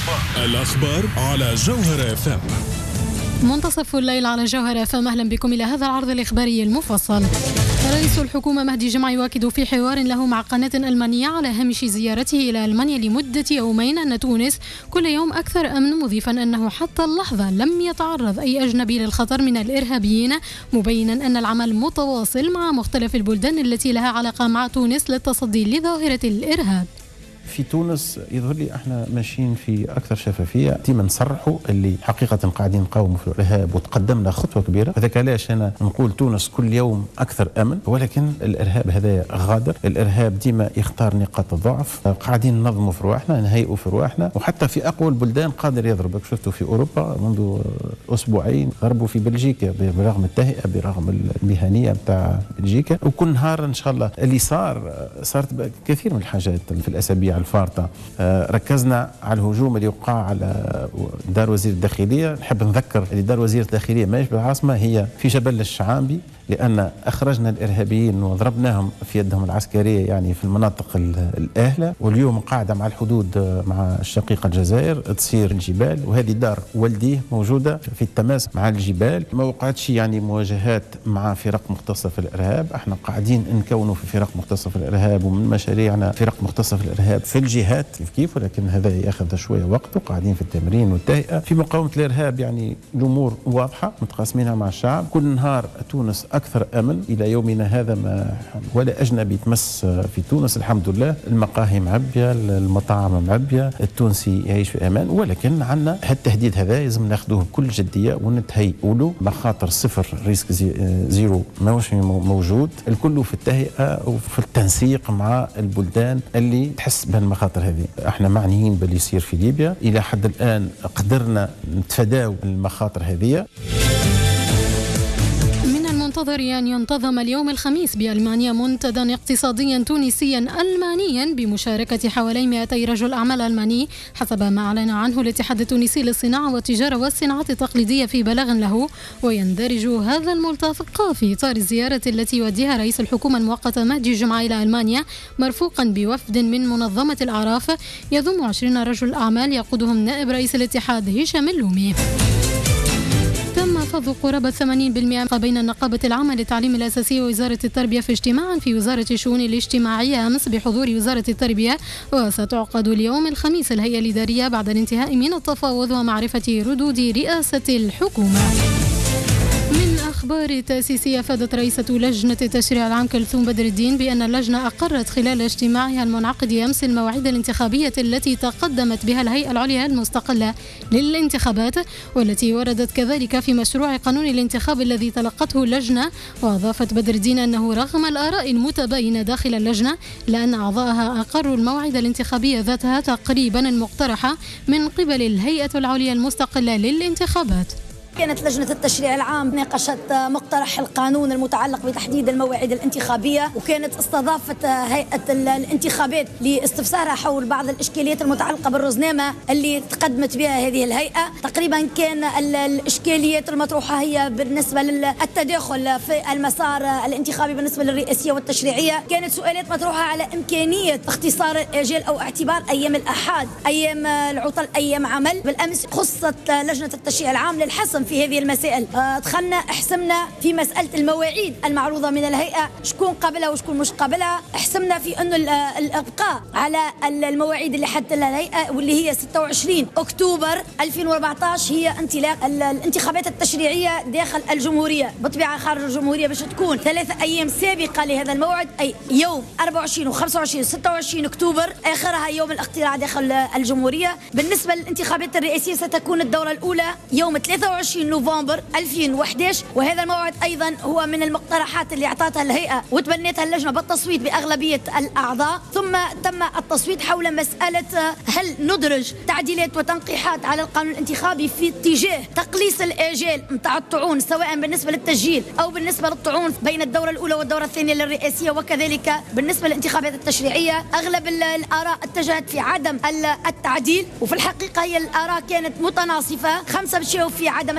الأخبار على جوهر FM. منتصف الليل على جوهر FM. أهلا بكم إلى هذا العرض الإخباري المفصل. رئيس الحكومة مهدي جمعة يؤكد في حوار له مع قناة ألمانية على هامش زيارته إلى ألمانيا لمدة يومين أن تونس كل يوم أكثر أمن، مضيفا أنه حتى اللحظة لم يتعرض أي أجنبي للخطر من الإرهابيين، مبينا أن العمل متواصل مع مختلف البلدان التي لها علاقة مع تونس للتصدي لظاهرة الإرهاب. في تونس يظهر لي احنا ماشيين في اكثر شفافيه، ديما نصرحوا اللي حقيقه قاعدين نقاوموا في الارهاب وتقدمنا خطوه كبيره. هذاك علاش انا نقول تونس كل يوم اكثر امن، ولكن الارهاب هذا غادر، الارهاب ديما يختار نقاط الضعف. قاعدين ننظموا في رواحنا، نهيئوا في رواحنا، وحتى في اقوى البلدان قادر يضربك. شفتوا في اوروبا منذ اسبوعين ضربوا في بلجيكا برغم التهيئه، برغم المهنيه نتاع بلجيكا. وكل نهار ان شاء الله اللي صارت كثير من الحاجات في الاسابيع الفارطة. ركزنا على الهجوم اللي وقع على دار وزير الداخلية. نحب نذكر اللي دار وزير الداخلية ماهيش بالعاصمة، هي في جبل الشعامبي، لأن أخرجنا الإرهابيين وضربناهم في يدهم العسكرية يعني في المناطق الآهلة، واليوم قاعدة مع الحدود مع الشقيقة الجزائر تصير الجبال، وهذه دار والديه موجودة في التماس مع الجبال. ما وقعتش يعني مواجهات مع فرق مختصة في الإرهاب. احنا قاعدين نكونوا في فرق مختصة في الإرهاب، ومن مشاريعنا فرق مختصة في الإرهاب في الجهات كيف، ولكن هذا ياخذ شوية وقت، وقاعدين في التمرين والتهيئة في مقاومة الإرهاب. يعني الأمور واضحة متقاسمينها مع الشعب. كل نهار تونس أكثر أمن إلى يومنا هذا، ما ولا أجنبي تمس في تونس الحمد لله. المقاهي معبية، المطاعم معبية، التونسي يعيش في أمان. ولكن عندنا هالتهديد هذا لازم ناخذوه بكل جدية ونتهيئوا له. مخاطر صفر، ريسك زيرو ماهوش موجود. الكل في التهيئة وفي التنسيق مع البلدان اللي تحس بهالمخاطر هذه. احنا معنيين باللي يصير في ليبيا. إلى حد الآن قدرنا نتفاداو المخاطر هذه. منتظر أن ينتظم اليوم الخميس بألمانيا منتدى اقتصاديا تونسيا ألمانيا بمشاركة حوالي 200 رجل أعمال ألماني، حسب ما أعلن عنه الاتحاد التونسي للصناعة والتجارة والصناعات التقليدية في بلاغ له. ويندرج هذا الملتقى في إطار الزيارة التي يوديها رئيس الحكومة المؤقتة مهدي جمعة إلى ألمانيا، مرفوقا بوفد من منظمة الأعراف يضم 20 رجل أعمال يقودهم نائب رئيس الاتحاد هشام اللومي. تم فض قرابة 80% بين النقابة العامة للتعليم الأساسي ووزارة التربية في اجتماع في وزارة الشؤون الاجتماعية أمس بحضور وزارة التربية. وستعقد اليوم الخميس الهيئة الإدارية بعد الانتهاء من التفاوض ومعرفة ردود رئاسة الحكومة. من أخبار تأسيسية، أفادت رئيسة لجنة التشريع العام كلثوم بدر الدين بأن اللجنة أقرت خلال اجتماعها المنعقد أمس المواعيد الانتخابية التي تقدمت بها الهيئة العليا المستقلة للانتخابات، والتي وردت كذلك في مشروع قانون الانتخاب الذي تلقته اللجنة. وأضافت بدر الدين أنه رغم الآراء المتباينة داخل اللجنة، لأن أعضائها أقروا المواعيد الانتخابية ذاتها تقريبا المقترحة من قبل الهيئة العليا المستقلة للانتخابات. كانت لجنة التشريع العام ناقشت مقترح القانون المتعلق بتحديد المواعيد الانتخابية، وكانت استضافت هيئة الانتخابات لاستفسارها حول بعض الإشكاليات المتعلقة بالرزنامة اللي تقدمت بها هذه الهيئة. تقريبا كان الإشكاليات المطروحة هي بالنسبة للتداخل في المسار الانتخابي بالنسبة للرئاسية والتشريعية. كانت سؤالات مطروحة على إمكانية اختصار الآجال أو اعتبار أيام الأحد أيام العطل أيام عمل. بالأمس خصت لجنة التشريع العام للحسم في هذه المسائل. دخلنا حسمنا في مسألة المواعيد المعروضة من الهيئة، شكون قبلها وشكون مش قبلها. حسمنا في أنه الإبقاء على المواعيد اللي حددت لها الهيئة، واللي هي 26 أكتوبر 2014 هي انطلاق الانتخابات التشريعية داخل الجمهورية. بطبيعة خارج الجمهورية باش تكون 3 أيام سابقة لهذا الموعد، أي يوم 24 و25 و26 أكتوبر، آخرها يوم الاقتراع داخل الجمهورية. بالنسبة للانتخابات الرئاسية ستكون الدورة الأولى يوم 23 نوفمبر 2011، وهذا الموعد أيضا هو من المقترحات اللي أعطتها الهيئة وتبنتها اللجنة بالتصويت بأغلبية الأعضاء. ثم تم التصويت حول مسألة هل ندرج تعديلات وتنقيحات على القانون الانتخابي في اتجاه تقليص الآجال متاع الطعون، سواء بالنسبة للتسجيل أو بالنسبة للطعون بين الدورة الأولى والدورة الثانية للرئاسية، وكذلك بالنسبة للانتخابات التشريعية. أغلب الآراء اتجهت في عدم التعديل، وفي الحقيقة هي الآراء كانت متناصفة. 5 مشاو في عدم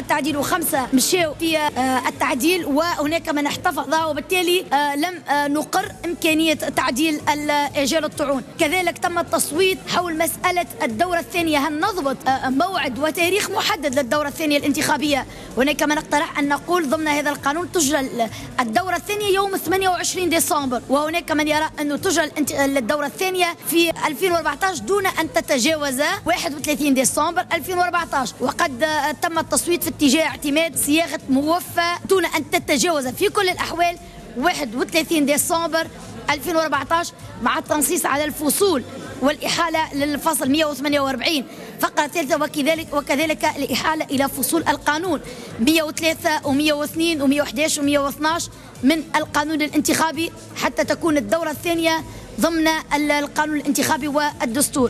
التعديل و5 مشاو في التعديل، وهناك من احتفظ، وبالتالي لم نقر إمكانية تعديل آجال الطعون. كذلك تم التصويت حول مسألة الدورة الثانية، هل نضبط موعد وتاريخ محدد للدورة الثانية الانتخابية. هناك من اقترح أن نقول ضمن هذا القانون تجرى الدورة الثانية يوم 28 ديسمبر، وهناك من يرى أنه تجرى الدورة الثانية في 2014 دون أن تتجاوز 31 ديسمبر 2014. وقد تم التصويت في اتجاه اعتماد صياغة موفى دون أن تتجاوز في كل الأحوال 31 ديسمبر 2014، مع التنصيص على الفصول والإحالة للفصل 148 فقرة 3، وكذلك الإحالة إلى فصول القانون 103 و102 و111 و112 من القانون الانتخابي، حتى تكون الدورة الثانية ضمن القانون الانتخابي والدستور.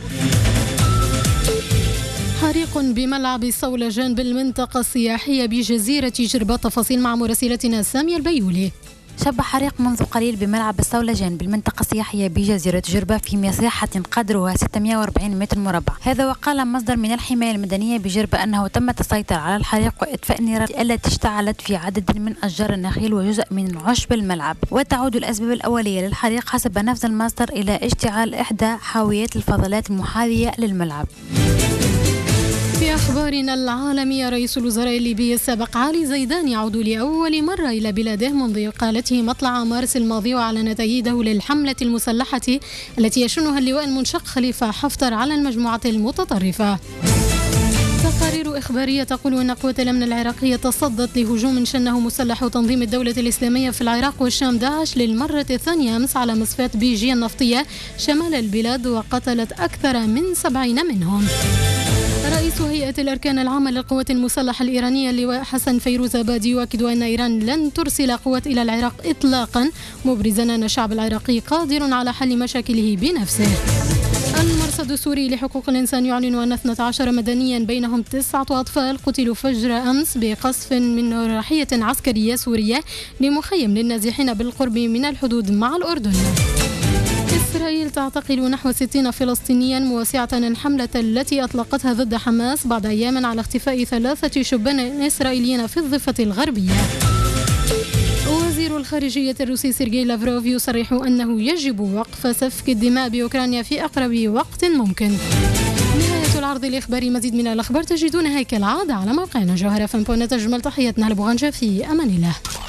حريق بملعب صولجان بالمنطقة السياحية بجزيرة جربة. تفاصيل مع مراسلتنا سامية البيولي. شب حريق منذ قليل بملعب الصولجان بالمنطقة السياحية بجزيرة جربة في مساحة قدرها 640 متر مربع. هذا وقال مصدر من الحماية المدنية بجربة أنه تم التسيطر على الحريق وإطفاء النيران التي اشتعلت في عدد من أشجار النخيل وجزء من عشب الملعب. وتعود الأسباب الأولية للحريق حسب نفس المصدر إلى اشتعال إحدى حاويات الفضلات المحاذية للملعب. في أخبارنا العالمية، رئيس الوزراء الليبي السابق علي زيدان يعود لأول مرة إلى بلاده منذ إقالته مطلع مارس الماضي، وأعلن تأييده للحملة المسلحة التي يشنها اللواء المنشق خليفة حفتر على المجموعة المتطرفة. تقارير إخبارية تقول أن قوات الأمن العراقية تصدت لهجوم شنه مسلح تنظيم الدولة الإسلامية في العراق والشام داعش للمرة الثانية أمس على مصفاة بيجي النفطية شمال البلاد، وقتلت أكثر من 70 منهم. رئيس هيئة الأركان العامة للقوات المسلحة الإيرانية اللواء حسن فيروزابادي يؤكد أن إيران لن ترسل قوات إلى العراق إطلاقا، مبرزا أن الشعب العراقي قادر على حل مشاكله بنفسه. المرصد السوري لحقوق الإنسان يعلن أن 12 مدنيا بينهم 9 أطفال قتلوا فجر أمس بقصف من ناحية عسكرية سورية لمخيم للنازحين بالقرب من الحدود مع الأردن. إسرائيل تعتقل نحو 60 فلسطينيا مواسعة الحملة التي أطلقتها ضد حماس بعد أيام على اختفاء 3 شبان إسرائيليين في الضفة الغربية. وزير الخارجية الروسي سيرجي لافروف يصرح أنه يجب وقف سفك الدماء بأوكرانيا في أقرب وقت ممكن. نهاية العرض الإخباري. مزيد من الأخبار تجدونها كالعادة على موقعنا جوهرة فم. تجمل تحياتنا لبوغانجا، في أمان الله.